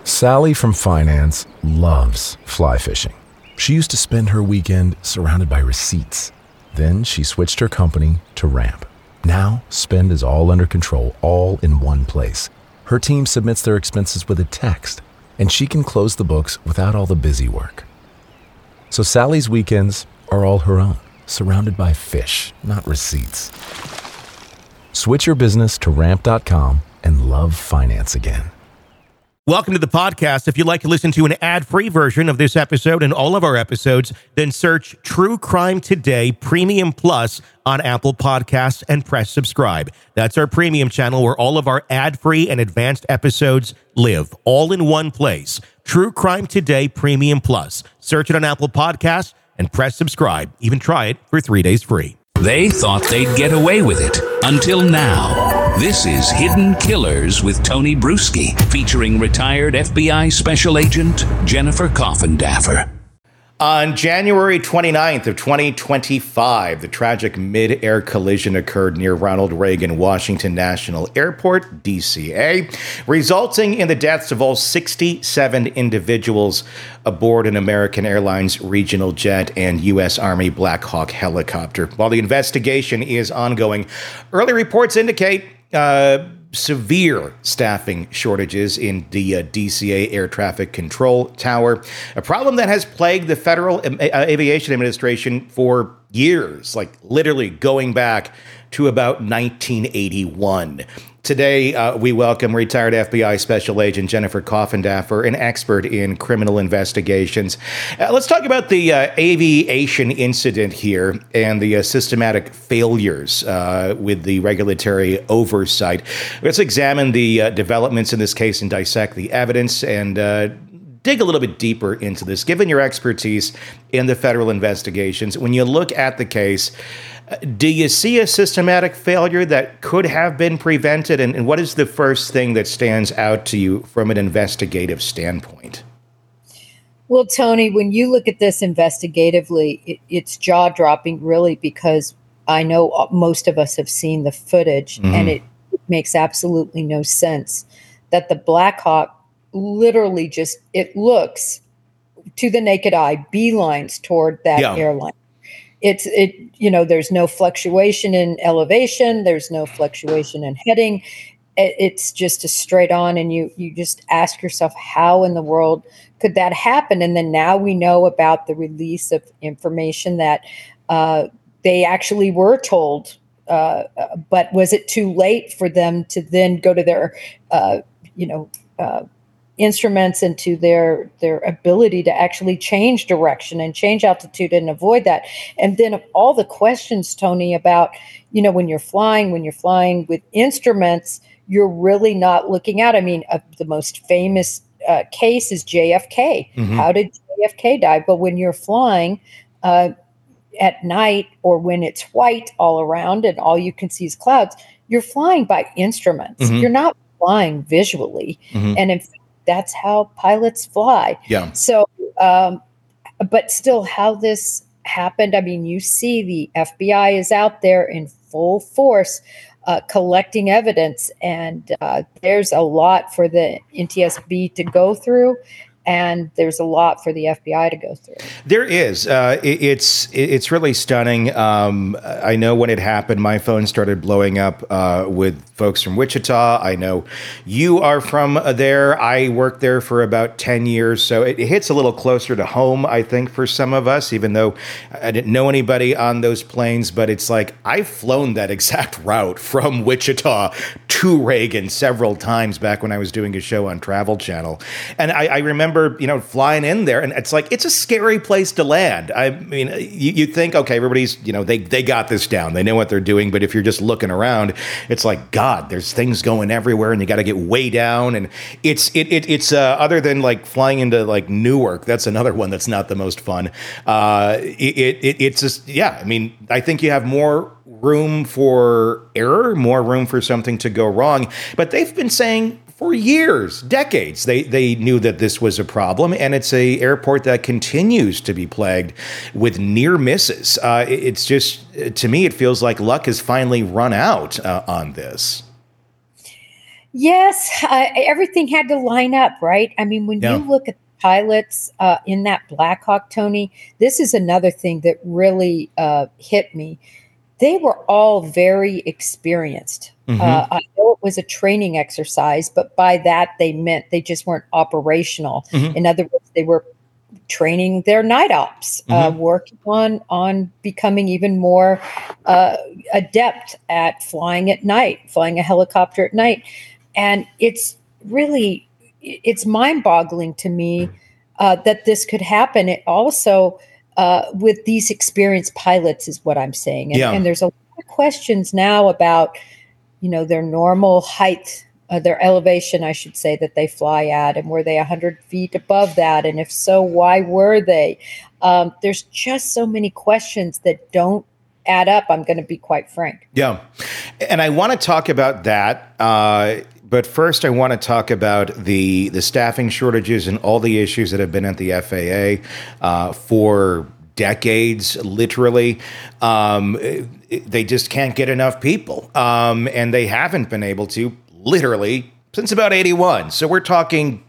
Sally from finance loves fly fishing. She used to spend her weekend surrounded by receipts. Then she switched her company to Ramp. Now, spend is all under control, all in one place. Her team submits their expenses with a text, and she can close the books without all the busy work. So Sally's weekends are all her own, surrounded by fish, not receipts. Switch your business to Ramp.com and love finance again. Welcome to the podcast. If you'd like to listen to an ad-free version of this episode and all of our episodes, then search True Crime Today Premium Plus on Apple Podcasts and press subscribe. That's our premium channel where all of our ad-free and advanced episodes live, all in one place. True Crime Today Premium Plus. Search it on Apple Podcasts and press subscribe. Even try it for 3 days free. They thought they'd get away with it until now. This is Hidden Killers with Tony Bruschi, featuring retired FBI Special Agent Jennifer Coffindaffer. On January 29th of 2025, the tragic mid-air collision occurred near Ronald Reagan Washington National Airport, DCA, resulting in the deaths of all 67 individuals aboard an American Airlines regional jet and U.S. Army Black Hawk helicopter. While the investigation is ongoing, early reports indicate severe staffing shortages in the DCA air traffic control tower, a problem that has plagued the Federal Aviation Administration for years, like literally going back to about 1981. Today, we welcome retired FBI Special Agent Jennifer Coffindaffer, an expert in criminal investigations. Let's talk about the aviation incident here and the systematic failures with the regulatory oversight. Let's examine the developments in this case and dissect the evidence and dig a little bit deeper into this. Given your expertise in the federal investigations, when you look at the case, do you see a systematic failure that could have been prevented? And what is the first thing that stands out to you from an investigative standpoint? Well, Tony, when you look at this investigatively, it's jaw-dropping, really, because I know most of us have seen the footage, and it makes absolutely no sense that the Black Hawk literally just, it looks to the naked eye, beelines toward that airline. There's no fluctuation in elevation. There's no fluctuation in heading. It's just a straight on. And you just ask yourself, how in the world could that happen? And then now we know about the release of information that they actually were told, but was it too late for them to then go to their, instruments and to their ability to actually change direction and change altitude and avoid that? And then all the questions, Tony, about, when you're flying with instruments, you're really not looking out. I mean, the most famous case is JFK. How did JFK die? But when you're flying at night, or when it's white all around and all you can see is clouds, you're flying by instruments. You're not flying visually. And in fact, that's how pilots fly. Yeah. So, but still, how this happened, I mean, you see the FBI is out there in full force collecting evidence, and there's a lot for the NTSB to go through. And there's a lot for the FBI to go through. There is. It's really stunning. I know when it happened, my phone started blowing up with folks from Wichita. I know you are from there. I worked there for about 10 years. So it hits a little closer to home, I think, for some of us, even though I didn't know anybody on those planes. But it's like I've flown that exact route from Wichita to Reagan several times back when I was doing a show on Travel Channel. And I remember, flying in there, and it's like, it's a scary place to land. I mean, you think, okay, everybody's, they got this down. They know what they're doing. But if you're just looking around, it's like, God, there's things going everywhere, and you got to get way down. And it's other than like flying into like Newark, that's another one that's not the most fun. It's just, I mean, I think you have more room for error, more room for something to go wrong. But they've been saying for years, decades, they knew that this was a problem, and it's a airport that continues to be plagued with near misses. It's just, to me, it feels like luck has finally run out on this. Yes, everything had to line up, right? I mean, when you look at pilots in that Black Hawk, Tony, this is another thing that really hit me. They were all very experienced. I know it was a training exercise, but by that they meant they just weren't operational. In other words, they were training their night ops, working on becoming even more adept at flying at night, flying a helicopter at night. And it's mind-boggling to me that this could happen. It also, with these experienced pilots, is what I'm saying. And there's a lot of questions now about, their normal height, their elevation, I should say, that they fly at, and were they 100 feet above that? And if so, why were they? There's just so many questions that don't add up. I'm going to be quite frank. Yeah. And I want to talk about that. But first, I want to talk about the staffing shortages and all the issues that have been at the FAA for decades, literally. They just can't get enough people. And they haven't been able to, literally, since about 81. So we're talking,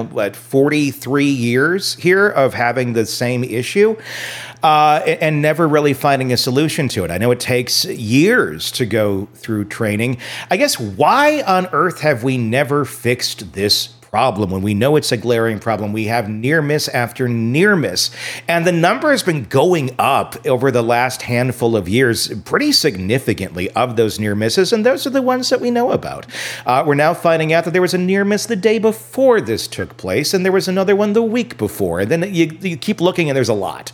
43 years here of having the same issue. And never really finding a solution to it. I know it takes years to go through training. I guess, why on earth have we never fixed this problem when we know it's a glaring problem? We have near miss after near miss, and the number has been going up over the last handful of years pretty significantly of those near misses, and those are the ones that we know about. We're now finding out that there was a near miss the day before this took place, and there was another one the week before, and then you keep looking and there's a lot.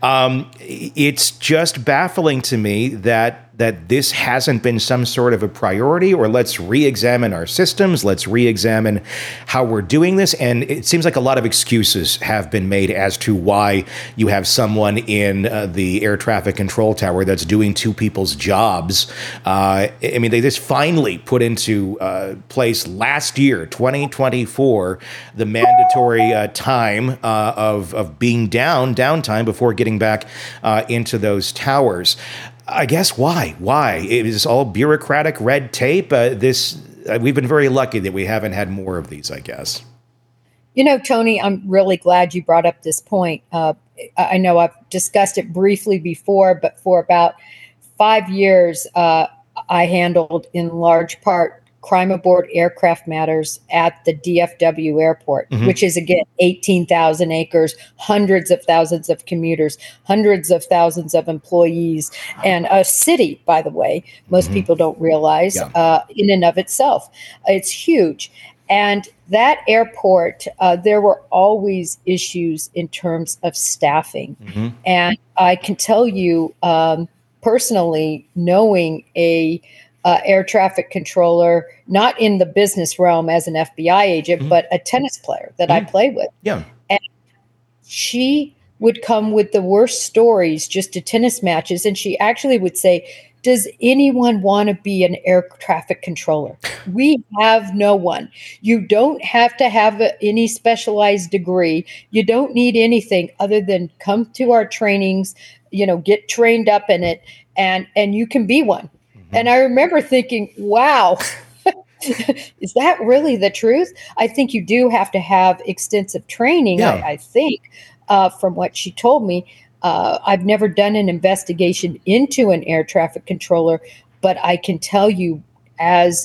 It's just baffling to me that this hasn't been some sort of a priority, or let's re-examine our systems, let's re-examine how we're doing this. And it seems like a lot of excuses have been made as to why you have someone in the air traffic control tower that's doing two people's jobs. They just finally put into place last year, 2024, the mandatory time of being downtime before getting back into those towers. I guess why? It is all bureaucratic red tape. We've been very lucky that we haven't had more of these, I guess. Tony, I'm really glad you brought up this point. I know I've discussed it briefly before, but for about 5 years, I handled in large part crime aboard aircraft matters at the DFW airport, which is, again, 18,000 acres, hundreds of thousands of commuters, hundreds of thousands of employees, and a city, by the way, most people don't realize in and of itself. It's huge. And that airport, there were always issues in terms of staffing. And I can tell you personally, knowing a air traffic controller, not in the business realm as an FBI agent, but a tennis player that I play with. Yeah. And she would come with the worst stories just to tennis matches. And she actually would say, does anyone want to be an air traffic controller? We have no one. You don't have to have any specialized degree. You don't need anything other than come to our trainings, get trained up in it, and you can be one. And I remember thinking, wow, is that really the truth? I think you do have to have extensive training, I think, from what she told me. I've never done an investigation into an air traffic controller, but I can tell you, as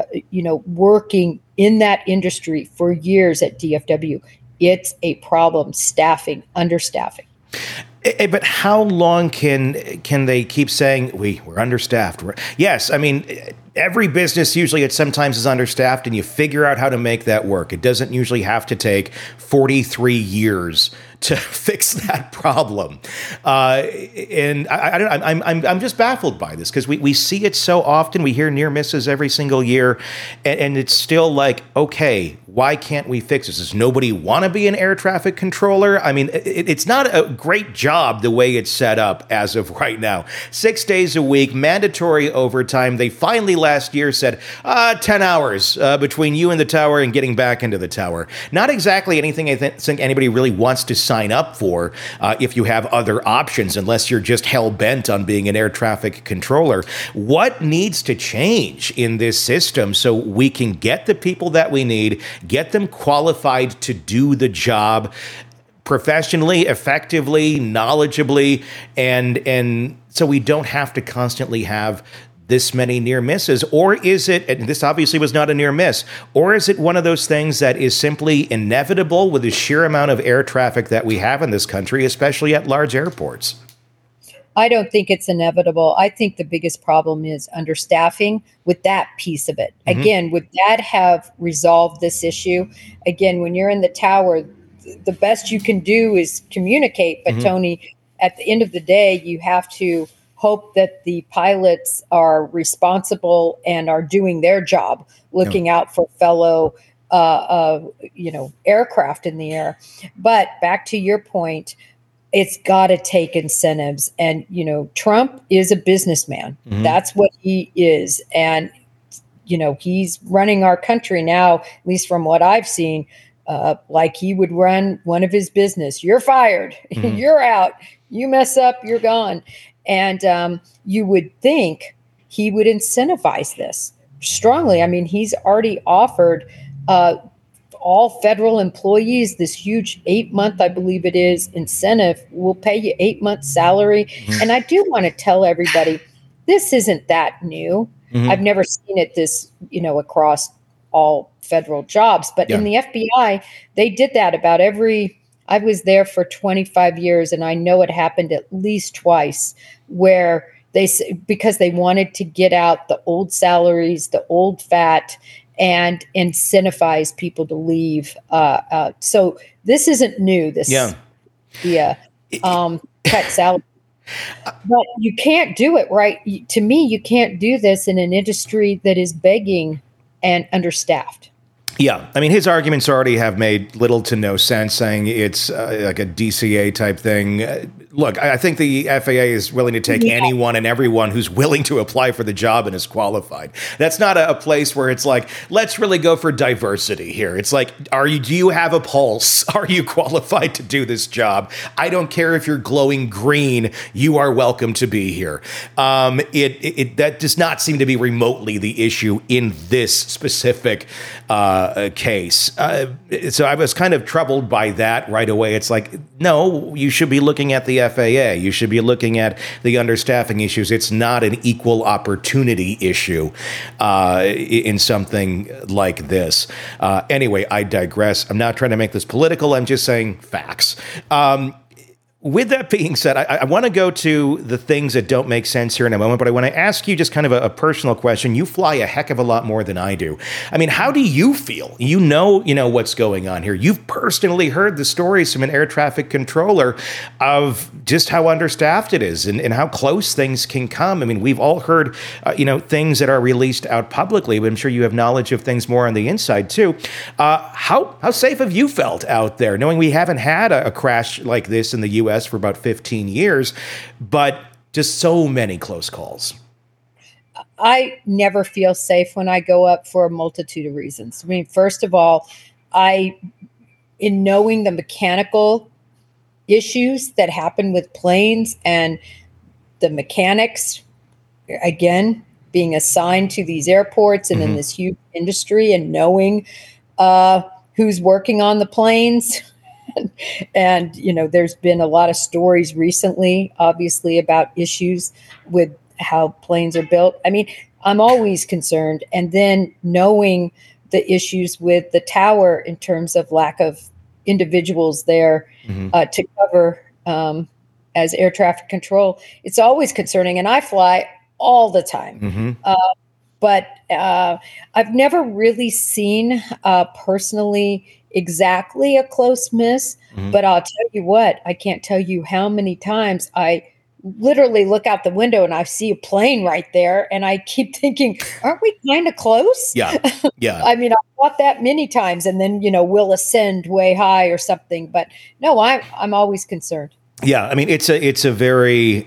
working in that industry for years at DFW, it's a problem, understaffing. But how long can they keep saying we're understaffed? Yes, every business usually sometimes is understaffed, and you figure out how to make that work. It doesn't usually have to take 43 years to fix that problem. And I'm just baffled by this, because we see it so often. We hear near misses every single year, and it's still like, okay, why can't we fix this? Does nobody want to be an air traffic controller? It's not a great job the way it's set up as of right now. 6 days a week, mandatory overtime. They finally last year said 10 hours between you and the tower and getting back into the tower. Not exactly anything I think anybody really wants to sign up for if you have other options, unless you're just hell bent on being an air traffic controller. What needs to change in this system so we can get the people that we need, get them qualified to do the job professionally, effectively, knowledgeably, and so we don't have to constantly have this many near misses? Or is it, and this obviously was not a near miss, or is it one of those things that is simply inevitable with the sheer amount of air traffic that we have in this country, especially at large airports? I don't think it's inevitable. I think the biggest problem is understaffing with that piece of it. Mm-hmm. Again, would that have resolved this issue? Again, when you're in the tower, the best you can do is communicate. But Tony, at the end of the day, you have to hope that the pilots are responsible and are doing their job, looking out for fellow, aircraft in the air. But back to your point, it's got to take incentives. And, Trump is a businessman. Mm-hmm. That's what he is. And, he's running our country now, at least from what I've seen, like he would run one of his business. You're fired. Mm-hmm. You're out. You mess up, you're gone. And you would think he would incentivize this strongly. I mean, he's already offered all federal employees this huge 8-month, I believe it is, incentive. We'll pay you 8 months salary. Mm-hmm. And I do want to tell everybody, this isn't that new. Mm-hmm. I've never seen it this, across all federal jobs. But in the FBI, they did that about I was there for 25 years, and I know it happened at least twice where because they wanted to get out the old salaries, the old fat, and incentivize people to leave. So this isn't new. Cut salary. But you can't do it, right? To me, you can't do this in an industry that is begging and understaffed. Yeah. I mean, his arguments already have made little to no sense, saying it's like a DCA type thing. Look, I think the FAA is willing to take anyone and everyone who's willing to apply for the job and is qualified. That's not a place where it's like, let's really go for diversity here. It's like, do you have a pulse? Are you qualified to do this job? I don't care if you're glowing green. You are welcome to be here. That does not seem to be remotely the issue in this specific case. So I was kind of troubled by that right away. It's like, no, you should be looking at the FAA. You should be looking at the understaffing issues. It's not an equal opportunity issue in something like this. Anyway, I digress. I'm not trying to make this political. I'm just saying facts. With that being said, I want to go to the things that don't make sense here in a moment, but I want to ask you just kind of a personal question. You fly a heck of a lot more than I do. I mean, how do you feel? You know what's going on here. You've personally heard the stories from an air traffic controller of just how understaffed it is and how close things can come. I mean, we've all heard, things that are released out publicly, but I'm sure you have knowledge of things more on the inside too. How safe have you felt out there, knowing we haven't had a crash like this in the U.S. for about 15 years, but just so many close calls? I never feel safe when I go up for a multitude of reasons. I mean, first of all, in knowing the mechanical issues that happen with planes and the mechanics, again, being assigned to these airports and in this huge industry and knowing who's working on the planes. And, there's been a lot of stories recently, obviously, about issues with how planes are built. I mean, I'm always concerned. And then knowing the issues with the tower in terms of lack of individuals there to cover as air traffic control, it's always concerning. And I fly all the time. But I've never really seen personally exactly a close miss, but I'll tell you what, I can't tell you how many times I literally look out the window and I see a plane right there and I keep thinking, aren't we kind of close? Yeah. I mean, I've thought that many times and then, we'll ascend way high or something, but no, I'm always concerned. Yeah. I mean, it's a very,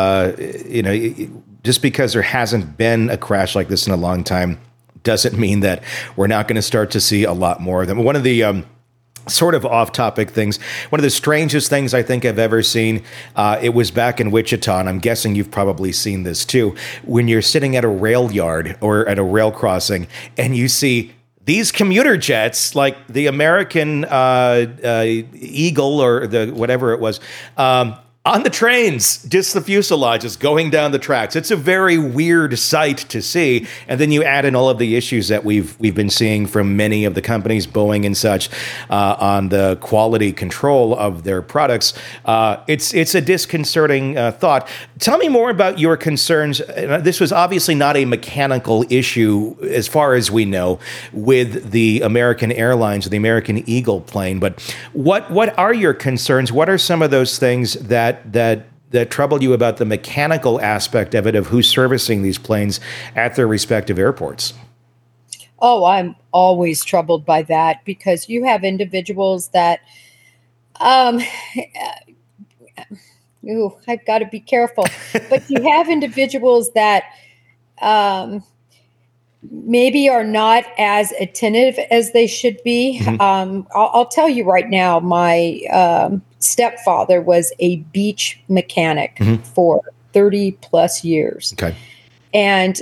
just because there hasn't been a crash like this in a long time doesn't mean that we're not going to start to see a lot more of them. One of the sort of off-topic things. One of the strangest things I think I've ever seen, it was back in Wichita, and I'm guessing you've probably seen this too, when you're sitting at a rail yard or at a rail crossing, and you see these commuter jets, like the American Eagle or the whatever it was, on the trains, just the fuselages going down the tracks. It's a very weird sight to see. And then you add in all of the issues that we've been seeing from many of the companies, Boeing and such, on the quality control of their products. It's a disconcerting thought. Tell me more about your concerns. This was obviously not a mechanical issue, as far as we know, with the American Airlines, the American Eagle plane. But what are your concerns? What are some of those things that trouble you about the mechanical aspect of it, of who's servicing these planes at their respective airports? Oh, I'm always troubled by that, because you have individuals that, I've got to be careful, but you have individuals that maybe are not as attentive as they should be. I'll tell you right now, my stepfather was a beach mechanic for 30 plus years. Okay. And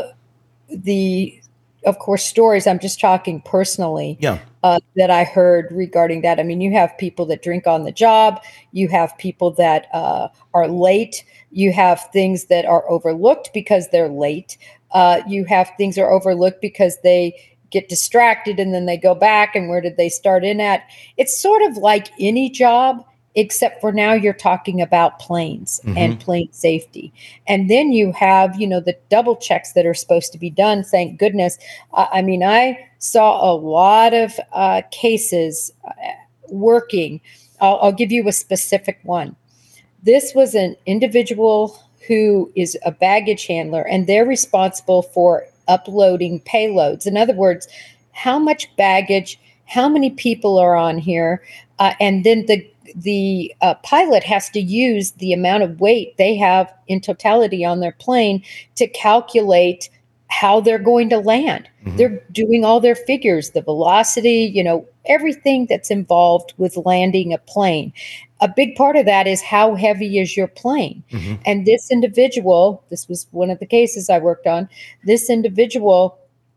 of course, stories, I'm just talking personally, that I heard regarding that. I mean, you have people that drink on the job. You have people that are late. You have things that are overlooked because they're late. You have things that are overlooked because they get distracted and then they go back, and where did they start in at? It's sort of like any job, except for now you're talking about planes and plane safety. And then you have, the double checks that are supposed to be done. Thank goodness. I saw a lot of cases working. I'll give you a specific one. This was an individual who is a baggage handler, and they're responsible for uploading payloads. In other words, how much baggage, how many people are on here, and then the pilot has to use the amount of weight they have in totality on their plane to calculate how they're going to land. They're doing all their figures, the velocity, everything that's involved with landing a plane. A big part of that is how heavy is your plane. And this individual, this was one of the cases I worked on, this individual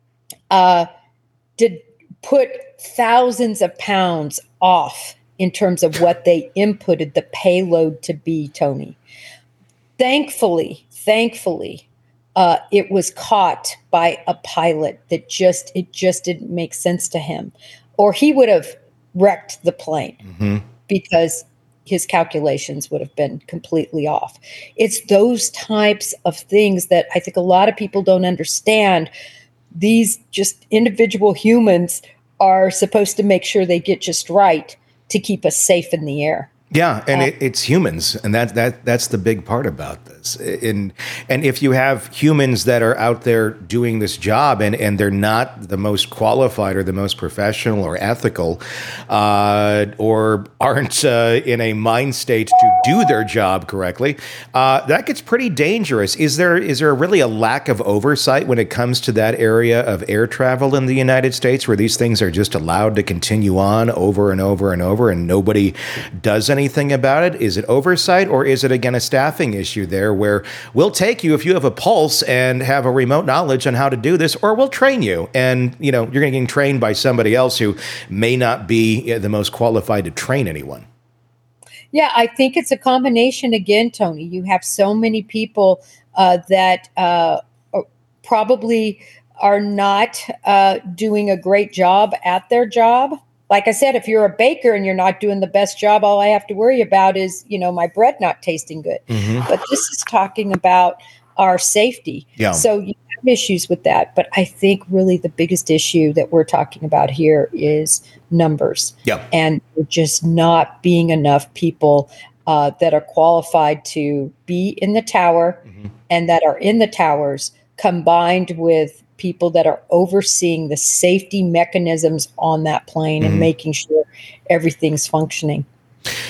did put thousands of pounds off in terms of what they inputted the payload to be, Tony. Thankfully, it was caught by a pilot that it just didn't make sense to him, or he would have wrecked the plane because his calculations would have been completely off. It's those types of things that I think a lot of people don't understand. These just individual humans are supposed to make sure they get just right to keep us safe in the air. Yeah, and it's humans, and that's the big part about this. And if you have humans that are out there doing this job, and they're not the most qualified or the most professional or ethical, or aren't in a mind state to do their job correctly, that gets pretty dangerous. Is there really a lack of oversight when it comes to that area of air travel in the United States, where these things are just allowed to continue on over and over and over, and nobody does anything about it? Is it oversight, or is it again a staffing issue there, where we'll take you if you have a pulse and have a remote knowledge on how to do this, or we'll train you, and you're going to get trained by somebody else who may not be the most qualified to train anyone? Yeah, I think it's a combination again, Tony. You have so many people that probably are not doing a great job at their job. Like I said, if you're a baker and you're not doing the best job, all I have to worry about is, my bread not tasting good. But this is talking about our safety. Yeah. So you have issues with that. But I think really the biggest issue that we're talking about here is numbers. Yeah. And just not being enough people that are qualified to be in the tower and that are in the towers, combined with people that are overseeing the safety mechanisms on that plane and making sure everything's functioning.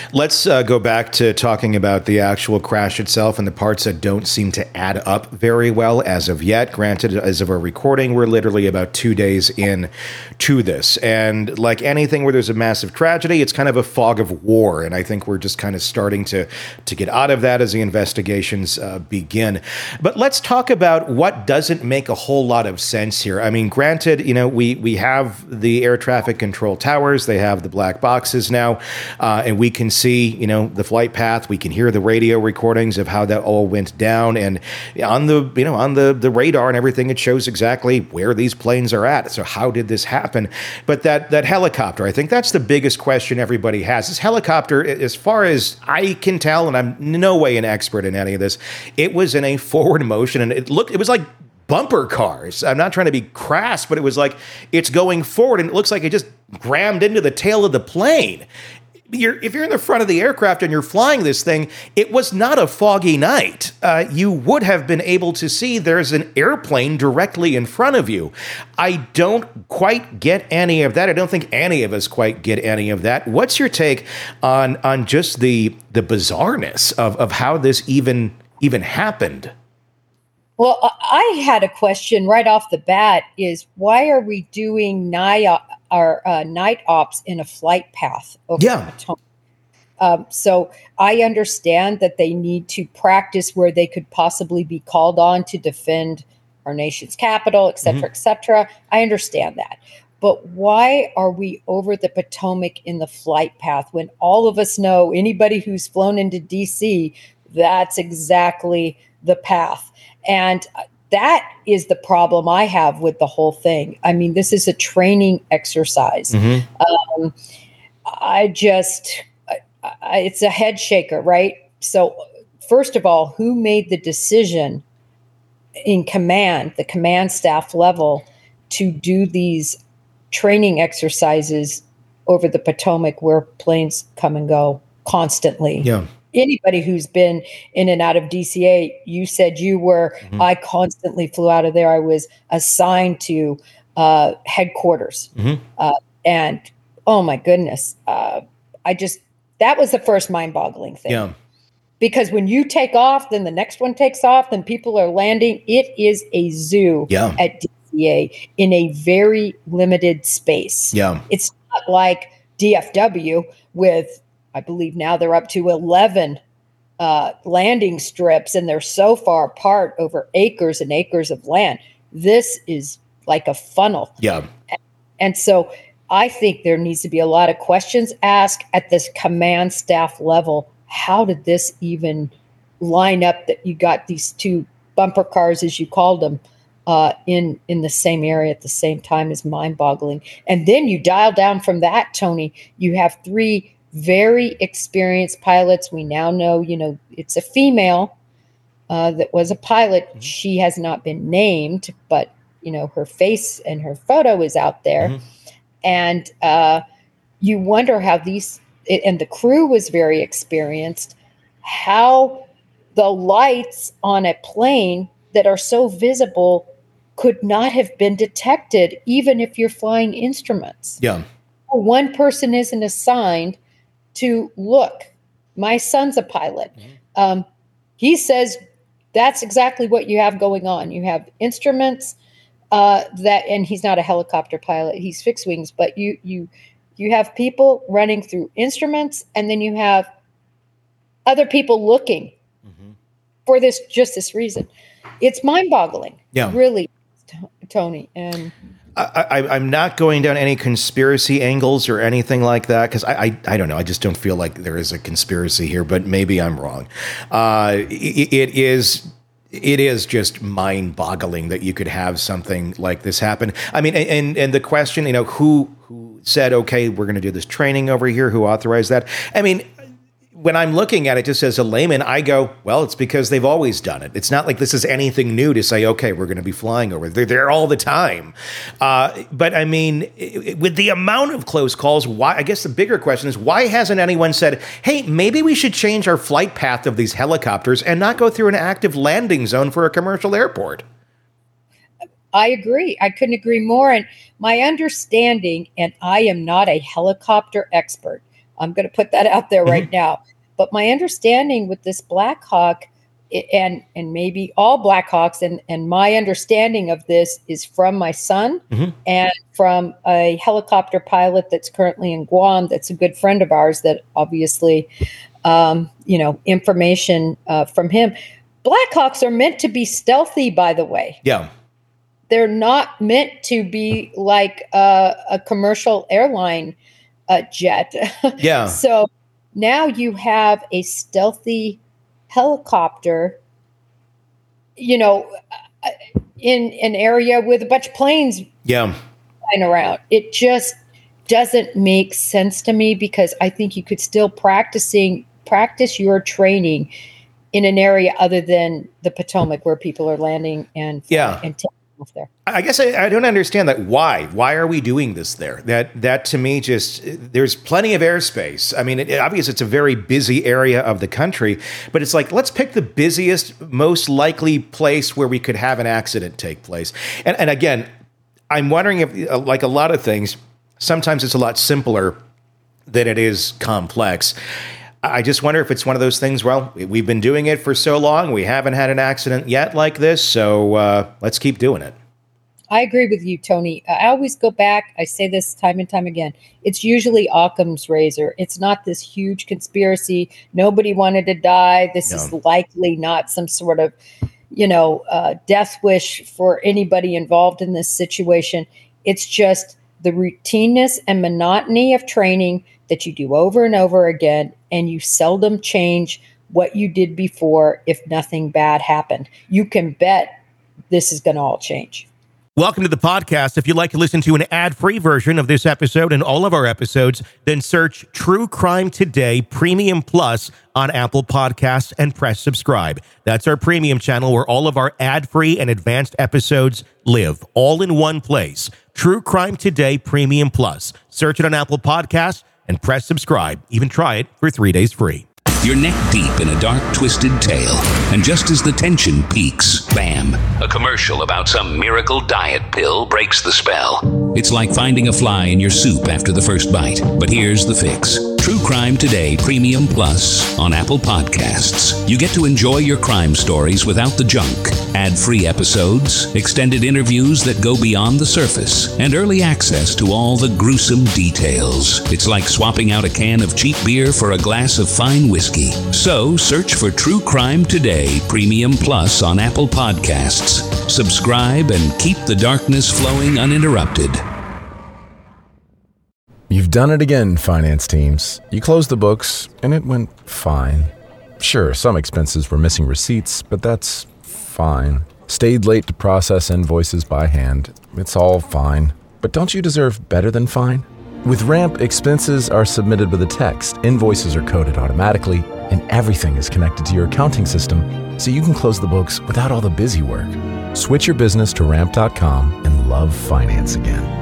Let's go back to talking about the actual crash itself and the parts that don't seem to add up very well as of yet. Granted, as of our recording, we're literally about 2 days in to this. And like anything where there's a massive tragedy, it's kind of a fog of war. And I think we're just kind of starting to get out of that as the investigations begin. But let's talk about what doesn't make a whole lot of sense here. I mean, granted, we have the air traffic control towers. They have the black boxes now. And we can see, the flight path. We can hear the radio recordings of how that all went down. And on the radar and everything, it shows exactly where these planes are at. So how did this happen? But that helicopter, I think that's the biggest question everybody has. This helicopter, as far as I can tell, and I'm no way an expert in any of this, it was in a forward motion, and it was like bumper cars. I'm not trying to be crass, but it was like it's going forward, and it looks like it just rammed into the tail of the plane. If you're in the front of the aircraft and you're flying this thing, it was not a foggy night. You would have been able to see there's an airplane directly in front of you. I don't quite get any of that. I don't think any of us quite get any of that. What's your take on just the bizarreness of how this even happened? Well, I had a question right off the bat is why are we doing night ops in a flight path over the Potomac? So I understand that they need to practice where they could possibly be called on to defend our nation's capital, et cetera, et cetera. I understand that. But why are we over the Potomac in the flight path when all of us know, anybody who's flown into D.C., that's exactly the path? And that is the problem I have with the whole thing. I mean, this is a training exercise. It's a head shaker, right? So first of all, who made the decision in command, the command staff level, to do these training exercises over the Potomac where planes come and go constantly? Yeah. Anybody who's been in and out of DCA, you said you were, I constantly flew out of there. I was assigned to headquarters. And oh my goodness, that was the first mind-boggling thing. Yeah. Because when you take off, then the next one takes off, then people are landing. It is a zoo at DCA in a very limited space. Yeah. It's not like DFW with, I believe now they're up to 11 landing strips, and they're so far apart over acres and acres of land. This is like a funnel. Yeah. And so I think there needs to be a lot of questions asked at this command staff level. How did this even line up that you got these two bumper cars, as you called them, in the same area at the same time? Is mind-boggling. And then you dial down from that, Tony. You have three very experienced pilots. We now know, it's a female that was a pilot. She has not been named, but, her face and her photo is out there. And you wonder how and the crew was very experienced, how the lights on a plane that are so visible could not have been detected, even if you're flying instruments. Yeah. One person isn't assigned to look. My son's a pilot. He says that's exactly what you have going on. You have instruments and he's not a helicopter pilot. He's fixed wings, but you have people running through instruments, and then you have other people looking for this reason. It's mind-boggling. Yeah, really, Tony. And I'm not going down any conspiracy angles or anything like that, because I don't know. I just don't feel like there is a conspiracy here, but maybe I'm wrong. It is just mind-boggling that you could have something like this happen. I mean, and the question, who said, okay, we're going to do this training over here? Who authorized that? I mean, when I'm looking at it just as a layman, I go, well, it's because they've always done it. It's not like this is anything new to say, okay, we're going to be flying over. They're there all the time. But I mean, with the amount of close calls, why? I guess the bigger question is, why hasn't anyone said, hey, maybe we should change our flight path of these helicopters and not go through an active landing zone for a commercial airport? I agree. I couldn't agree more. And my understanding, and I am not a helicopter expert, I'm going to put that out there right now. But my understanding with this Black Hawk, and maybe all Black Hawks, and my understanding of this is from my son and from a helicopter pilot that's currently in Guam that's a good friend of ours that obviously, information from him. Black Hawks are meant to be stealthy, by the way. Yeah. They're not meant to be like a commercial airline jet. Yeah. So now you have a stealthy helicopter, in an area with a bunch of planes flying around. It just doesn't make sense to me, because I think you could still practice your training in an area other than the Potomac, where people are landing and taking off there. I guess I don't understand that. Why are we doing this there? That to me, there's plenty of airspace. I mean, obviously it's a very busy area of the country, but it's like, let's pick the busiest, most likely place where we could have an accident take place. And again, I'm wondering if, like a lot of things, sometimes it's a lot simpler than it is complex. I just wonder if it's one of those things, well, we've been doing it for so long, we haven't had an accident yet like this, so let's keep doing it. I agree with you, Tony. I always go back. I say this time and time again. It's usually Occam's razor. It's not this huge conspiracy. Nobody wanted to die. This is likely not some sort of, death wish for anybody involved in this situation. It's just the routineness and monotony of training that you do over and over again, and you seldom change what you did before if nothing bad happened. You can bet this is going to all change. Welcome to the podcast. If you'd like to listen to an ad-free version of this episode and all of our episodes, then search True Crime Today Premium Plus on Apple Podcasts and press subscribe. That's our premium channel where all of our ad-free and advanced episodes live, all in one place. True Crime Today Premium Plus. Search it on Apple Podcasts and press subscribe. Even try it for 3 days free. You're neck deep in a dark, twisted tale, and just as the tension peaks, bam, a commercial about some miracle diet pill breaks the spell. It's like finding a fly in your soup after the first bite. But here's the fix. True Crime Today Premium Plus on Apple Podcasts. You get to enjoy your crime stories without the junk. Ad-free episodes, extended interviews that go beyond the surface, and early access to all the gruesome details. It's like swapping out a can of cheap beer for a glass of fine whiskey. So search for True Crime Today Premium Plus on Apple Podcasts. Subscribe and keep the darkness flowing uninterrupted. You've done it again, finance teams. You closed the books, and it went fine. Sure, some expenses were missing receipts, but that's fine. Stayed late to process invoices by hand. It's all fine. But don't you deserve better than fine? With Ramp, expenses are submitted with a text, invoices are coded automatically, and everything is connected to your accounting system, so you can close the books without all the busy work. Switch your business to Ramp.com and love finance again.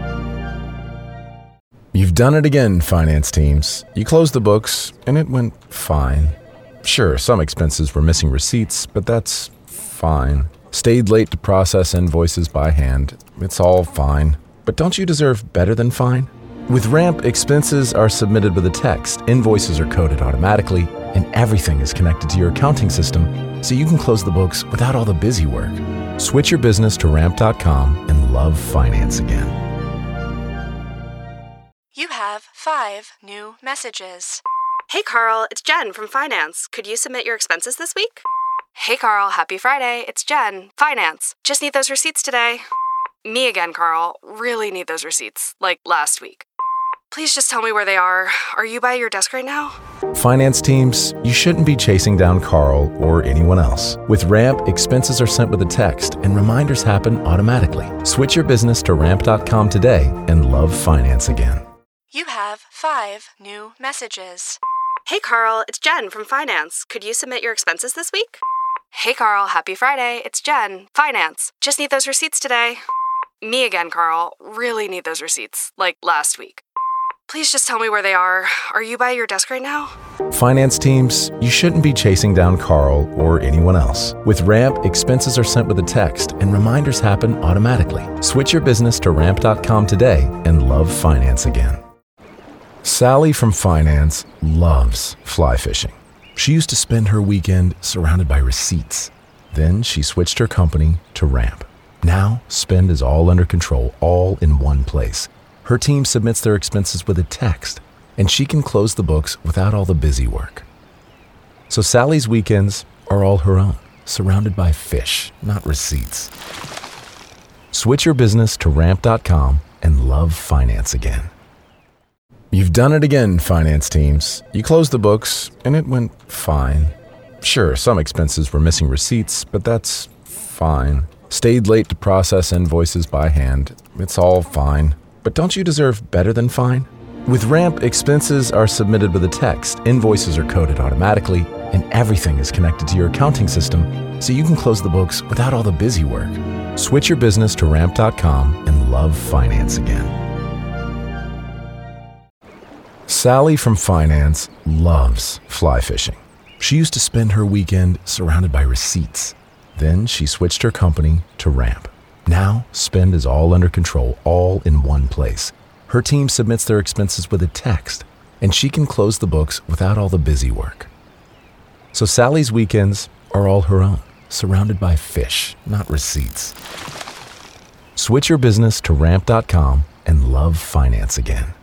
You've done it again, finance teams. You closed the books, and it went fine. Sure, some expenses were missing receipts, but that's fine. Stayed late to process invoices by hand. It's all fine. But don't you deserve better than fine? With Ramp, expenses are submitted with a text, invoices are coded automatically, and everything is connected to your accounting system, so you can close the books without all the busy work. Switch your business to Ramp.com and love finance again. You have 5 new messages. Hey Carl, it's Jen from Finance. Could you submit your expenses this week? Hey Carl, happy Friday. It's Jen, Finance. Just need those receipts today. Me again, Carl. Really need those receipts, like last week. Please just tell me where they are. Are you by your desk right now? Finance teams, you shouldn't be chasing down Carl or anyone else. With Ramp, expenses are sent with a text and reminders happen automatically. Switch your business to Ramp.com today and love finance again. You have 5 new messages. Hey Carl, it's Jen from Finance. Could you submit your expenses this week? Hey Carl, happy Friday. It's Jen, Finance. Just need those receipts today. Me again, Carl. Really need those receipts, like last week. Please just tell me where they are. Are you by your desk right now? Finance teams, you shouldn't be chasing down Carl or anyone else. With Ramp, expenses are sent with a text and reminders happen automatically. Switch your business to Ramp.com today and love finance again. Sally from finance loves fly fishing. She used to spend her weekend surrounded by receipts. Then she switched her company to Ramp. Now, spend is all under control, all in one place. Her team submits their expenses with a text, and she can close the books without all the busy work. So Sally's weekends are all her own, surrounded by fish, not receipts. Switch your business to Ramp.com and love finance again. You've done it again, finance teams. You closed the books, and it went fine. Sure, some expenses were missing receipts, but that's fine. Stayed late to process invoices by hand. It's all fine. But don't you deserve better than fine? With Ramp, expenses are submitted with a text, invoices are coded automatically, and everything is connected to your accounting system, so you can close the books without all the busy work. Switch your business to Ramp.com and love finance again. Sally from finance loves fly fishing. She used to spend her weekend surrounded by receipts. Then she switched her company to Ramp. Now, spend is all under control, all in one place. Her team submits their expenses with a text, and she can close the books without all the busy work. So Sally's weekends are all her own, surrounded by fish, not receipts. Switch your business to Ramp.com and love finance again.